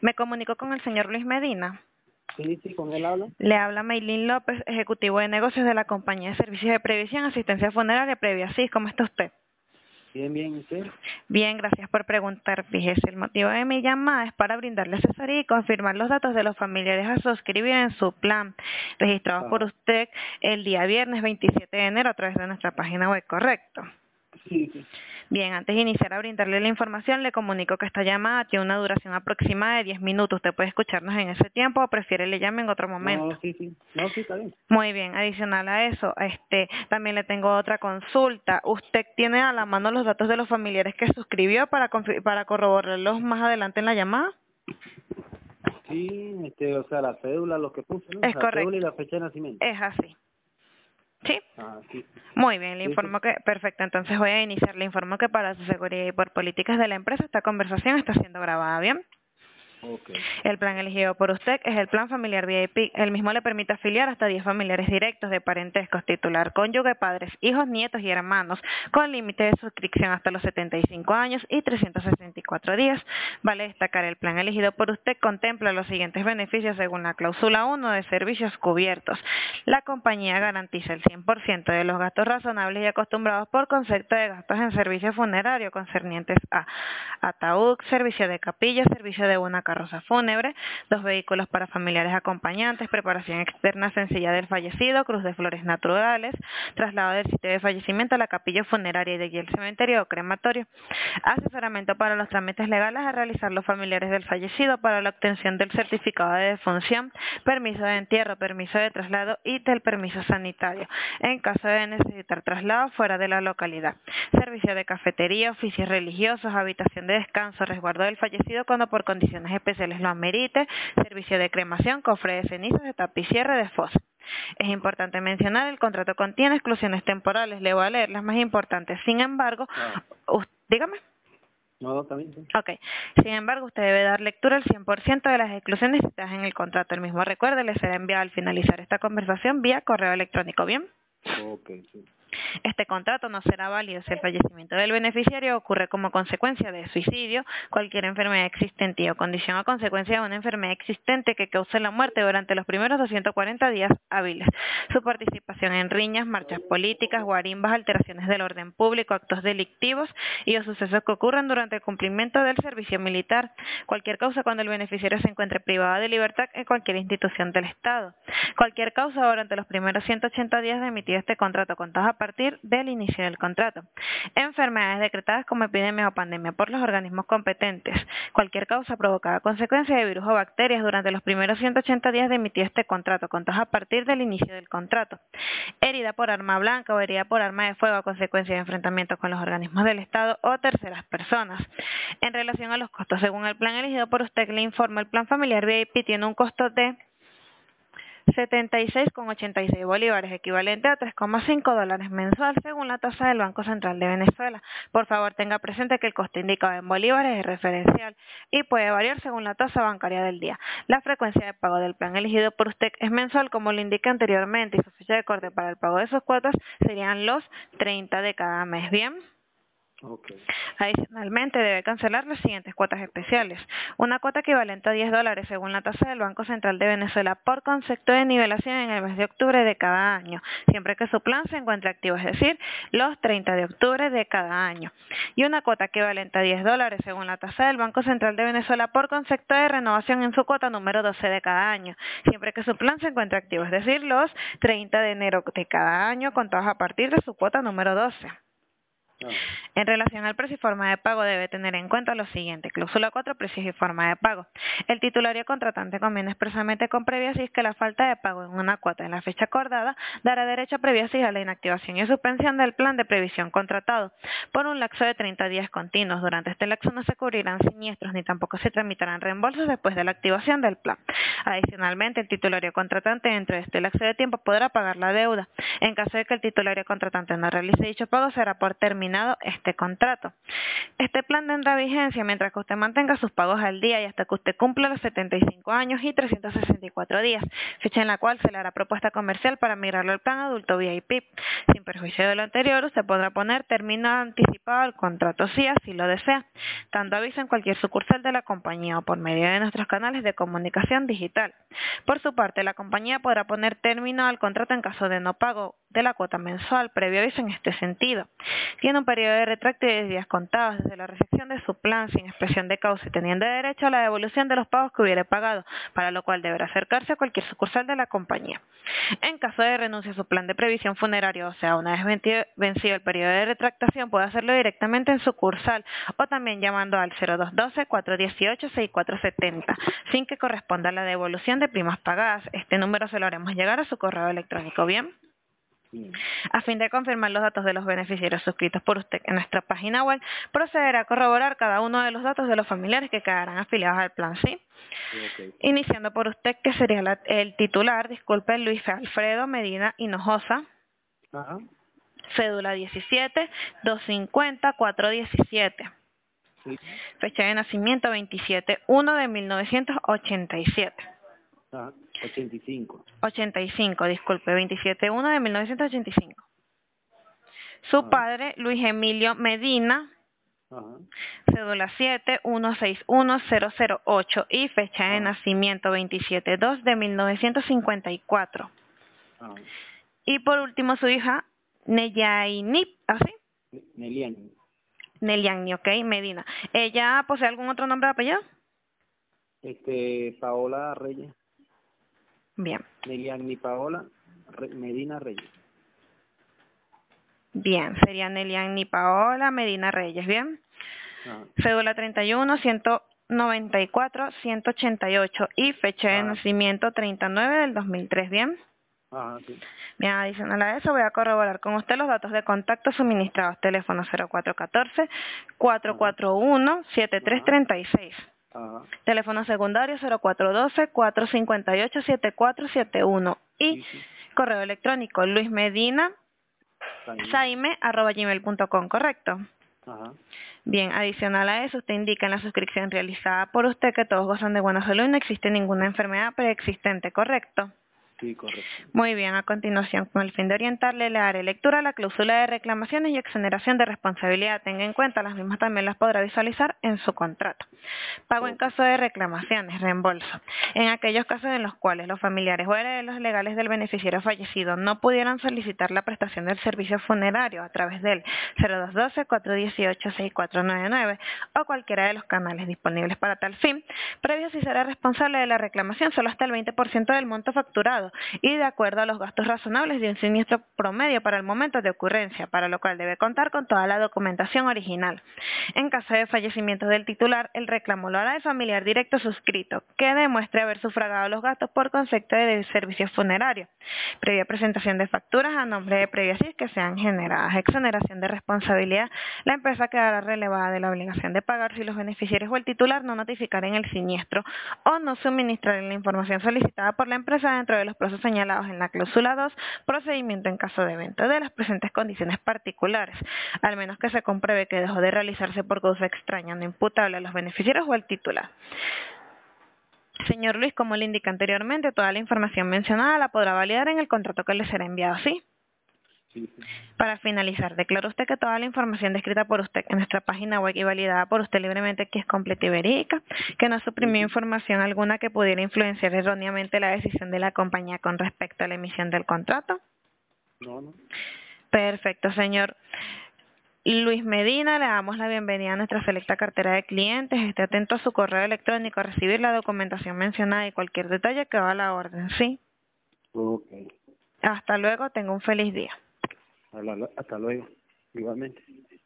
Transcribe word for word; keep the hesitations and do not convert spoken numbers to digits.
Me comunico con el señor Luis Medina. Sí, sí, con él habla. Le habla Maylin López, ejecutivo de negocios de la compañía de servicios de previsión, asistencia funeraria previa. Sí, ¿cómo está usted? Bien, bien, ¿y usted? Bien, gracias por preguntar. Fíjese, el motivo de mi llamada es para brindarle asesoría y confirmar los datos de los familiares a suscribir en su plan, registrados por Ajá. usted el día viernes veintisiete de enero a través de nuestra página web, ¿correcto? Sí, sí. Bien, antes de iniciar a brindarle la información, le comunico que esta llamada tiene una duración aproximada de diez minutos. ¿Usted puede escucharnos en ese tiempo o prefiere le llame en otro momento? No, sí, sí. No, sí, está bien. Muy bien, adicional a eso, este, también le tengo otra consulta. ¿Usted tiene a la mano los datos de los familiares que suscribió para confi- para corroborarlos más adelante en la llamada? Sí, este, o sea, la cédula, lo que puse, ¿no? Es La cédula y correcto, la fecha de nacimiento. es así. ¿Sí? Ah, sí, sí. Muy bien, le Sí, sí. informo que, perfecto, entonces voy a iniciar. Le informo que para su seguridad y por políticas de la empresa esta conversación está siendo grabada, ¿bien? Ok. El plan elegido por usted es el plan familiar V I P. El mismo le permite afiliar hasta diez familiares directos de parentescos, titular, cónyuge, padres, hijos, nietos y hermanos, con límite de suscripción hasta los setenta y cinco años y trescientos sesenta y cuatro días. Vale destacar, el plan elegido por usted contempla los siguientes beneficios según la cláusula uno de servicios cubiertos. La compañía garantiza el cien por ciento de los gastos razonables y acostumbrados por concepto de gastos en servicio funerario concernientes a ataúd, servicio de capilla, servicio de una carroza fúnebre, dos vehículos para familiares acompañantes, preparación externa sencilla del fallecido, cruz de flores naturales, traslado del sitio de fallecimiento a la capilla funeraria y de allí el cementerio o crematorio, asesoramiento para los trámites legales a realizar los familiares del fallecido para la obtención del certificado de defunción, permiso de entierro, permiso de traslado y del permiso sanitario, en caso de necesitar traslado fuera de la localidad, servicio de cafetería, oficios religiosos, habitación de descanso, resguardo del fallecido cuando por condiciones especiales lo amerite, servicio de cremación, cofre de cenizas, de tapa y cierre de fosa. Es importante mencionar, el contrato contiene exclusiones temporales, le voy a leer las más importantes. Sin embargo, Ah, us- dígame. no, no, está bien, sí. Ok, sin embargo, usted debe dar lectura al cien por ciento de las exclusiones citadas en el contrato. El mismo, recuerde, le será enviado al finalizar esta conversación vía correo electrónico, ¿bien? Ok, sí. Este contrato no será válido si el fallecimiento del beneficiario ocurre como consecuencia de suicidio, cualquier enfermedad existente o condición a consecuencia de una enfermedad existente que cause la muerte durante los primeros doscientos cuarenta días hábiles. Su participación en riñas, marchas políticas, guarimbas, alteraciones del orden público, actos delictivos y o sucesos que ocurran durante el cumplimiento del servicio militar. Cualquier causa cuando el beneficiario se encuentre privado de libertad en cualquier institución del Estado. Cualquier causa durante los primeros ciento ochenta días de emitido este contrato, contados a partir del inicio del contrato. Enfermedades decretadas como epidemia o pandemia por los organismos competentes. Cualquier causa provocada a consecuencia de virus o bacterias durante los primeros ciento ochenta días de emitido este contrato, contados a partir del inicio del contrato. Herida por arma blanca o herida por arma de fuego a consecuencia de enfrentamientos con los organismos del Estado o terceras personas. En relación a los costos, según el plan elegido por usted, le informa, el plan familiar V I P tiene un costo de setenta y seis con ochenta y seis bolívares, equivalente a tres coma cinco dólares mensual, según la tasa del Banco Central de Venezuela. Por favor, tenga presente que el costo indicado en bolívares es referencial y puede variar según la tasa bancaria del día. La frecuencia de pago del plan elegido por usted es mensual, como lo indiqué anteriormente, y su fecha de corte para el pago de sus cuotas serían los treinta de cada mes. ¿Bien? Ok. Adicionalmente, debe cancelar las siguientes cuotas especiales. Una cuota equivalente a diez dólares según la tasa del Banco Central de Venezuela por concepto de nivelación en el mes de octubre de cada año, siempre que su plan se encuentre activo, es decir, los treinta de octubre de cada año. Y una cuota equivalente a diez dólares según la tasa del Banco Central de Venezuela por concepto de renovación en su cuota número doce de cada año, siempre que su plan se encuentre activo, es decir, los treinta de enero de cada año, contados a partir de su cuota número doce. Ah, En relación al precio y forma de pago, debe tener en cuenta lo siguiente. Cláusula cuatro, precios y forma de pago. El titulario contratante conviene expresamente con previa asis que la falta de pago en una cuota en la fecha acordada dará derecho a previa asis a la inactivación y suspensión del plan de previsión contratado por un lapso de treinta días continuos. Durante este lapso no se cubrirán siniestros ni tampoco se tramitarán reembolsos después de la activación del plan. Adicionalmente, el titulario contratante dentro de este lapso de tiempo podrá pagar la deuda. En caso de que el titulario contratante no realice dicho pago, será por terminado este contrato. Este plan tendrá vigencia mientras que usted mantenga sus pagos al día y hasta que usted cumpla los setenta y cinco años y trescientos sesenta y cuatro días, fecha en la cual se le hará propuesta comercial para migrarlo al plan adulto V I P. Sin perjuicio de lo anterior, usted podrá poner término anticipado al contrato si así lo desea, dando aviso en cualquier sucursal de la compañía o por medio de nuestros canales de comunicación digital. Por su parte, la compañía podrá poner término al contrato en caso de no pago de la cuota mensual, previo aviso en este sentido. Tiene un periodo de retracto de diez días contados desde la recepción de su plan sin expresión de causa y teniendo derecho a la devolución de los pagos que hubiere pagado, para lo cual deberá acercarse a cualquier sucursal de la compañía. En caso de renuncia a su plan de previsión funeraria, o sea, una vez vencido el periodo de retractación, puede hacerlo directamente en sucursal o también llamando al cero dos uno dos, cuatro uno ocho, seis cuatro siete cero, sin que corresponda a la devolución de primas pagadas. Este número se lo haremos llegar a su correo electrónico, ¿bien? A fin de confirmar los datos de los beneficiarios suscritos por usted en nuestra página web, procederá a corroborar cada uno de los datos de los familiares que quedarán afiliados al plan, ¿sí? Okay. Iniciando por usted, que sería la, el titular, disculpe, Luis Alfredo Medina Hinojosa. Ajá. Cédula diecisiete, doscientos cincuenta, cuatrocientos diecisiete. Sí. Fecha de nacimiento veintisiete uno de mil novecientos ochenta y siete. Ajá. ochenta y cinco. ochenta y cinco, disculpe, veintisiete uno de mil novecientos ochenta y cinco. Su Ajá. padre, Luis Emilio Medina. Ajá. Cédula siete uno seis uno cero cero ocho y fecha de Ajá. nacimiento veintisiete dos de mil novecientos cincuenta y cuatro. Ajá. Y por último su hija, Neyaini, ¿así? Nelian. Neliani, ok, Medina. ¿Ella posee algún otro nombre de apellido? Este, Paola Reyes. Bien. Nelian ni Paola Re Medina Reyes. Bien, sería Neliani Paola Medina Reyes, ¿bien? Ajá. Cédula treinta y uno, ciento noventa y cuatro, ciento ochenta y ocho y fecha de Ajá. nacimiento treinta y nueve del dos mil tres, ¿bien? Ajá, sí. Bien, adicional a eso voy a corroborar con usted los datos de contacto suministrados. Teléfono cero cuatro uno cuatro, cuatro cuatro uno, siete tres tres seis. Ajá. Teléfono secundario cero cuatro uno dos, cuatro cinco ocho, siete cuatro siete uno. Y Sí, sí. correo electrónico Luis Medina Saime arroba gmail punto com, ¿correcto? Ajá. Bien, adicional a eso, usted indica en la suscripción realizada por usted que todos gozan de buena salud y no existe ninguna enfermedad preexistente, ¿correcto? Sí, correcto. Muy bien, a continuación, con el fin de orientarle, le daré lectura a la cláusula de reclamaciones y exoneración de responsabilidad. Tenga en cuenta, las mismas también las podrá visualizar en su contrato. Pago en caso de reclamaciones, reembolso. En aquellos casos en los cuales los familiares o herederos legales del beneficiario fallecido no pudieran solicitar la prestación del servicio funerario a través del cero dos uno dos, cuatro uno ocho, seis cuatro nueve nueve o cualquiera de los canales disponibles para tal fin, previo si será responsable de la reclamación solo hasta el veinte por ciento del monto facturado y de acuerdo a los gastos razonables de un siniestro promedio para el momento de ocurrencia, para lo cual debe contar con toda la documentación original. En caso de fallecimiento del titular, el reclamo lo hará el familiar directo suscrito, que demuestre haber sufragado los gastos por concepto de servicio funerario, previa presentación de facturas a nombre de Previa S I S que sean generadas. Exoneración de responsabilidad. La empresa quedará relevada de la obligación de pagar si los beneficiarios o el titular no notificaren el siniestro o no suministraren la información solicitada por la empresa dentro de los plazos señalados en la cláusula dos, procedimiento en caso de evento de las presentes condiciones particulares, al menos que se compruebe que dejó de realizarse por causa extraña no imputable a los beneficiarios o al titular. Señor Luis, como le indica anteriormente, toda la información mencionada la podrá validar en el contrato que le será enviado, ¿sí? Sí, sí. Para finalizar, declara usted que toda la información descrita por usted en nuestra página web y validada por usted libremente que es completa y verídica, que no suprimió Sí, sí. información alguna que pudiera influenciar erróneamente la decisión de la compañía con respecto a la emisión del contrato. No, no. Perfecto, señor Luis Medina, le damos la bienvenida a nuestra selecta cartera de clientes. Esté atento a su correo electrónico a recibir la documentación mencionada y cualquier detalle que va a la orden, ¿sí? Ok. Hasta luego, tenga un feliz día. Hasta luego. Igualmente.